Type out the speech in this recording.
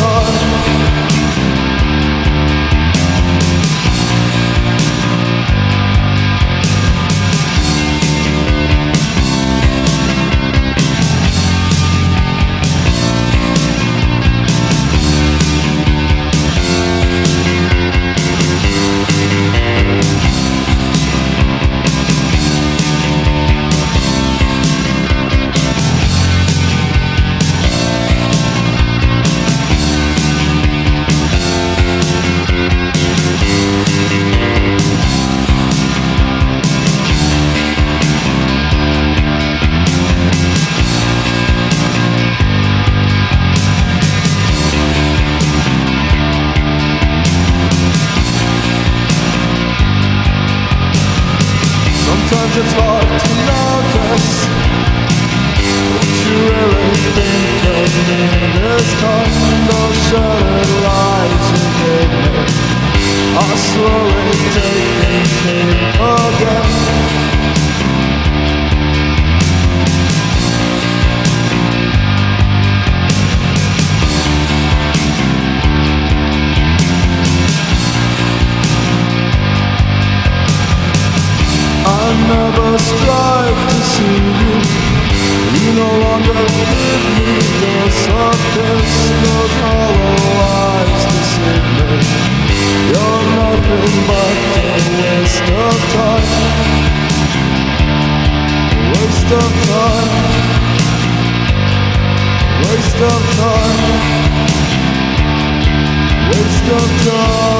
time. Sometimes it's hard to notice what you really think of me. This kind of shattered lies you gave me are slowly taking shape again. I never strive to see you. You no longer give me the surface. Those hollow eyes deceive me. You're nothing but a waste of time. Waste of time. Waste of time. Waste of time.